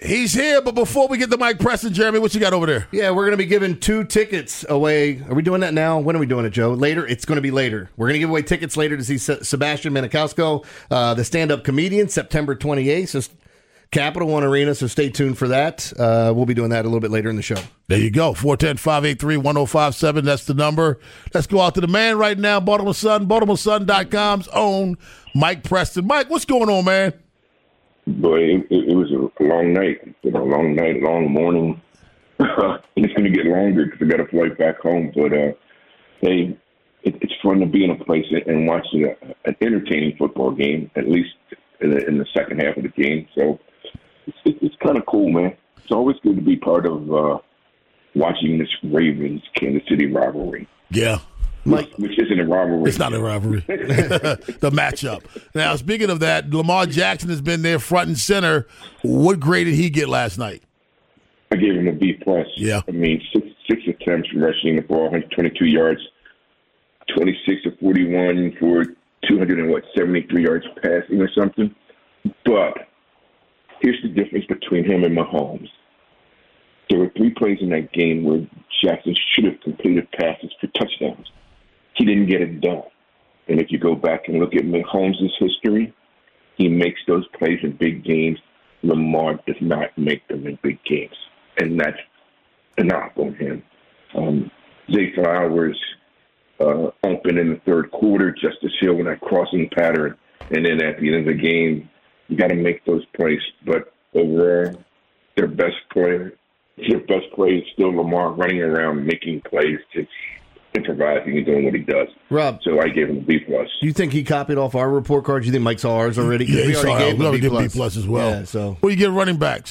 He's here, but before we get to Mike Preston, Jeremy, what you got over there? Yeah, we're going to be giving 2 tickets away. Are we doing that now? When are we doing it, Joe? Later? It's going to be later. We're going to give away tickets later to see Sebastian Maniscalco, the stand-up comedian, September 28th. So Capital One Arena, so stay tuned for that. We'll be doing that a little bit later in the show. There you go, 410-583-1057. That's the number. Let's go out to the man right now, Baltimore Sun, BaltimoreSun.com's own Mike Preston. Mike, what's going on, man? Boy, it was a long night. A long morning. It's going to get longer because I got to fly back home. But it's fun to be in a place and watch an entertaining football game, at least in the second half of the game. So it's kind of cool, man. It's always good to be part of watching this Ravens-Kansas City rivalry. Yeah. Which isn't a rivalry. It's not a rivalry. The matchup. Now, speaking of that, Lamar Jackson has been there front and center. What grade did he get last night? I gave him a B+. Yeah. I mean, six attempts rushing the ball, 122 yards, 26 of 41 for 273 yards passing or something. But here's the difference between him and Mahomes. There were 3 plays in that game where Jackson should have completed passes for touchdowns. He didn't get it done. And if you go back and look at Mahomes' history, he makes those plays in big games. Lamar does not make them in big games. And that's a knock on him. Zay Flowers opened in the third quarter. Justice Hill with that crossing pattern. And then at the end of the game, you got to make those plays. But overall, their best play is still Lamar running around making plays, just improvising and doing what he does. Rob, so I gave him a B+. Do you think he copied off our report card? Do you think Mike saw ours already? Yeah, we already gave him a B+ as well. Yeah, so. What do you get running backs?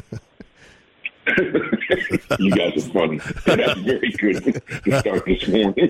You guys are funny. That's very good to start this morning.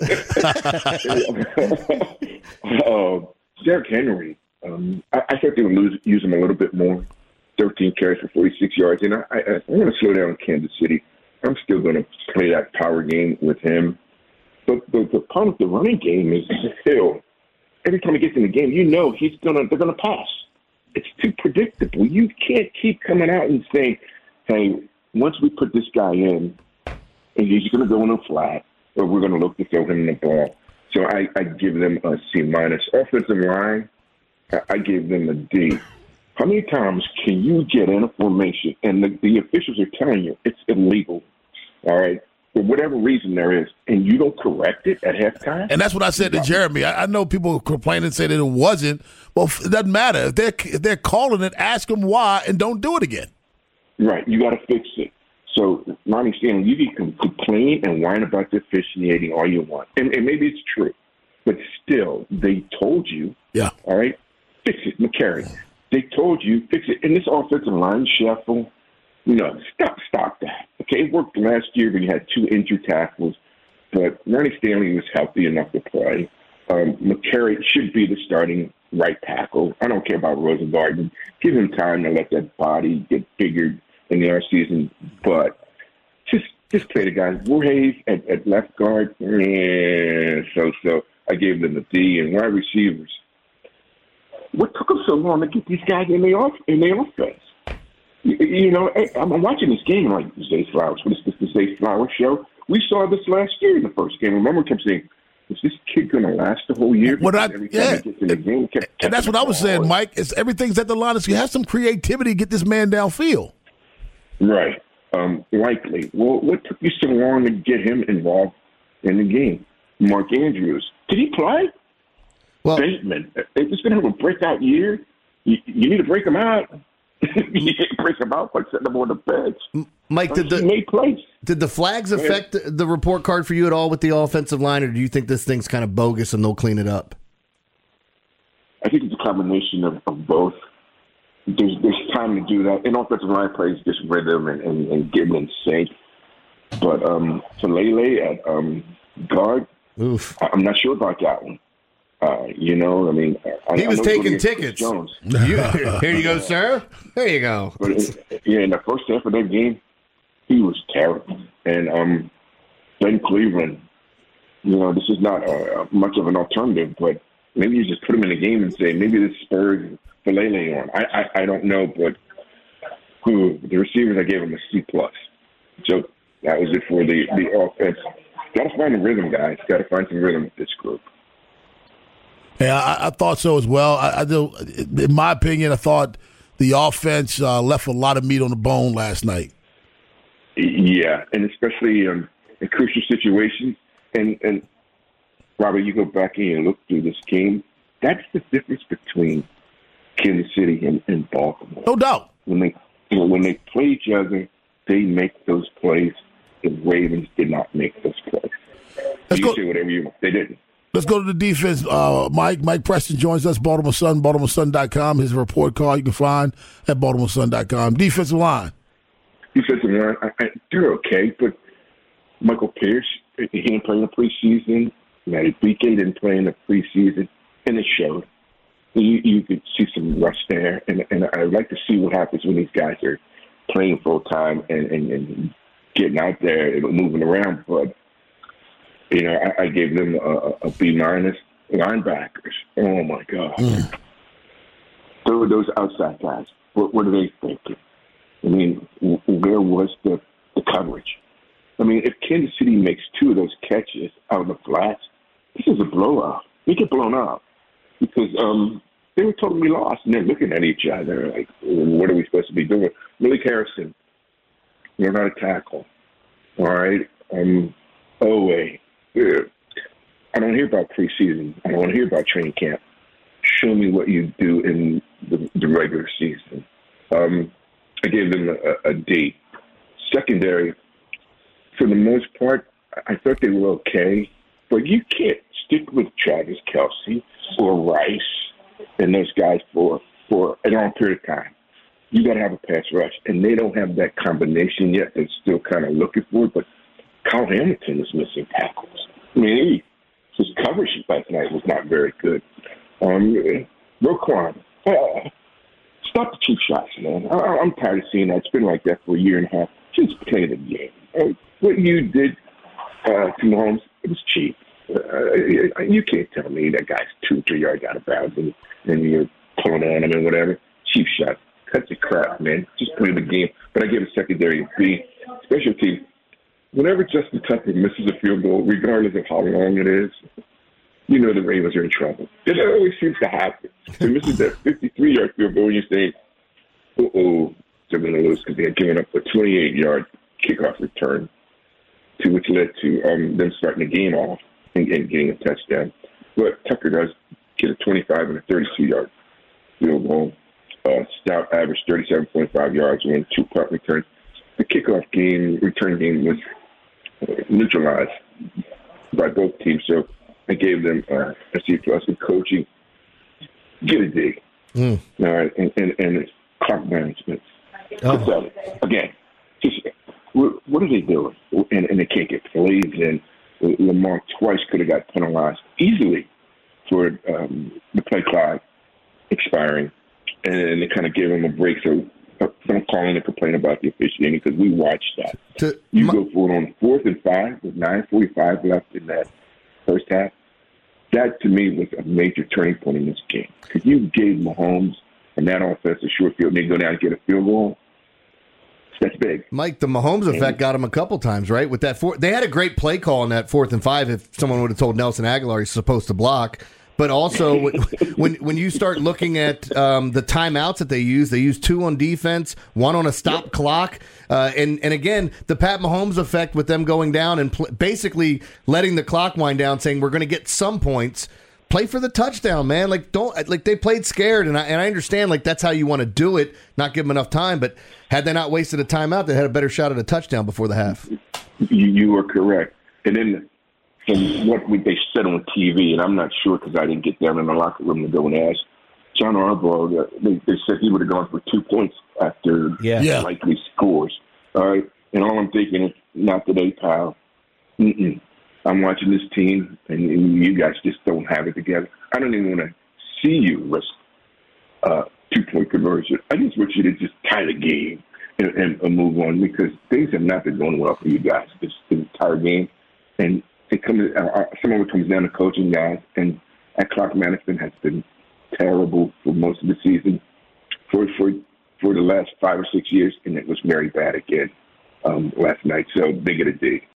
Derrick Henry, I thought they would use him a little bit more. 13 carries for 46 yards. And I want to slow down in Kansas City. I'm still going to play that power game with him. But the problem with the running game is Hill. Every time he gets in the game, you know they're gonna pass. It's too predictable. You can't keep coming out and saying, hey, once we put this guy in, and he's going to go in a flat, or we're going to look to throw him the ball. So I give them a C-. Offensive line, I give them a D. How many times can you get in a formation and the officials are telling you it's illegal, all right, for whatever reason there is, and you don't correct it at halftime? And that's what I said to Jeremy. I know people complain and say that it wasn't. Well, it doesn't matter. If they're calling it, ask them why and don't do it again. Right. You got to fix it. So, Ronnie Stanley, you can complain and whine about the officiating all you want. And maybe it's true. But still, they told you, yeah, all right, fix it, McCarry. They told you, fix it. In this offensive line shuffle, stop that. Okay, it worked last year when you had 2 injured tackles. But Ronnie Stanley was healthy enough to play. McCarry should be the starting right tackle. I don't care about Rosengarten. Give him time to let that body get bigger in the offseason, but just play the guys. Voorhees at left guard, so. I gave them a D. And wide receivers, what took them so long to get these guys in the offense? I'm watching this game like Zay Flowers. What is this, the Zay Flowers show? We saw this last year in the first game. Remember, I kept saying, is this kid going to last the whole year? And that's what I was saying, Mike. It's everything's at the line. You have some creativity to get this man downfield. Right. Likely. Well, what took you so long to get him involved in the game? Mark Andrews. Did he play? Well, Bateman. If he's going to have a breakout year, you need to break him out. You can't break him out by setting him on the bench. Mike, did the flags affect the report card for you at all with the offensive line, or do you think this thing's kind of bogus and they'll clean it up? I think it's a combination of both. There's time to do that. And offensive line plays just rhythm and getting in sync. But Lele at guard, oof. I'm not sure about that one. He was taking tickets. Here you go, sir. There you go. But in the first half of that game, he was terrible. And Ben Cleveland, this is not much of an alternative, but maybe you just put him in the game and say maybe this spurs Lele on. I don't know, but The receivers, I gave them a C+. So that was it for the offense. Got to find a rhythm, guys. Got to find some rhythm with this group. Yeah, I thought so as well. I do. In my opinion, I thought the offense left a lot of meat on the bone last night. Yeah, and especially in crucial situations. And Robert, you go back in and look through this game. That's the difference between Kansas City and Baltimore. No doubt. When they play each other, they make those plays. The Ravens did not make those plays. You say whatever you want. They didn't. Let's go to the defense. Mike Preston joins us, Baltimore Sun, BaltimoreSun.com. His report card you can find at BaltimoreSun.com. Defensive line. Defensive line, they're okay, but Michael Pierce, he didn't play in the preseason. Matty BK didn't play in the preseason, and it showed. You could see some rust there, and I'd like to see what happens when these guys are playing full time and getting out there and moving around. But I gave them a B-. Linebackers. Oh my God, those outside guys. What are they thinking? I mean, where was the coverage? I mean, if Kansas City makes two of those catches out of the flats, this is a blowout. We get blown up because they were totally lost, and they're looking at each other like, what are we supposed to be doing? Malik Harrison, you're not a tackle. All right? Owe. I don't hear about preseason. I don't want to hear about training camp. Show me what you do in the regular season. I gave them a D. Secondary, for the most part, I thought they were okay, but you can't stick with Travis Kelce or Rice and those guys for a long period of time. You got to have a pass rush, and they don't have that combination yet. They're still kind of looking for it, but Kyle Hamilton is missing tackles. I mean, his coverage last night was not very good. Roquan, stop the cheap shots, man. I'm tired of seeing that. It's been like that for a year and a half. Just play the game. What you did to Mahomes, it was cheap. You can't tell me that guy's 2-3 yards out of bounds and you're pulling on him and whatever. Cheap shot. Cut the crap, man. Just play the game. But I give a secondary a B. Special team. Whenever Justin Tucker misses a field goal, regardless of how long it is, you know the Ravens are in trouble. It always seems to happen. They misses that 53-yard field goal, and you say, they're going to lose because they had given up a 28-yard kickoff return, which led to them starting the game off and getting a touchdown. But Tucker does get a 25 and a 32-yard field goal. Stout averaged 37.5 yards and 2 punt returns. The kickoff return game was neutralized by both teams, so I gave them a C+. In coaching, get a D. All right, and clock management. Again, just what are they doing? And they can't get plays in. Lamar twice could have got penalized easily for the play clock expiring, and they kind of gave him a break. So don't call in and complain about the officiating because we watched that. Go for it on 4th and 5 with 9:45 left in that first half. That, to me, was a major turning point in this game. Because you gave Mahomes and that offense a short field, and they go down and get a field goal. That's big. Mike, the Mahomes effect got him a couple times, right? With that they had a great play call on that 4th and 5 if someone would have told Nelson Aguilar he's supposed to block. But also, when you start looking at the timeouts that they use 2 on defense, 1 on a stop clock. And again, the Pat Mahomes effect with them going down and basically letting the clock wind down, saying we're going to get some points. Play for the touchdown, man. They played scared, and I understand that's how you want to do it, not give them enough time. But had they not wasted a timeout, they had a better shot at a touchdown before the half. You are correct. And then from what they said on TV, and I'm not sure because I didn't get down in the locker room to go and ask John Harbaugh. They said he would have gone for 2 points after likely scores. All right, and all I'm thinking is, not today, pal. I'm watching this team, and you guys just don't have it together. I don't even want to see you risk 2-point conversion. I just want you to just tie the game and move on because things have not been going well for you guys this entire game. And some of it comes down to coaching, guys, and that clock management has been terrible for most of the season. For for the last 5 or 6 years, and it was very bad again last night. So they get a D.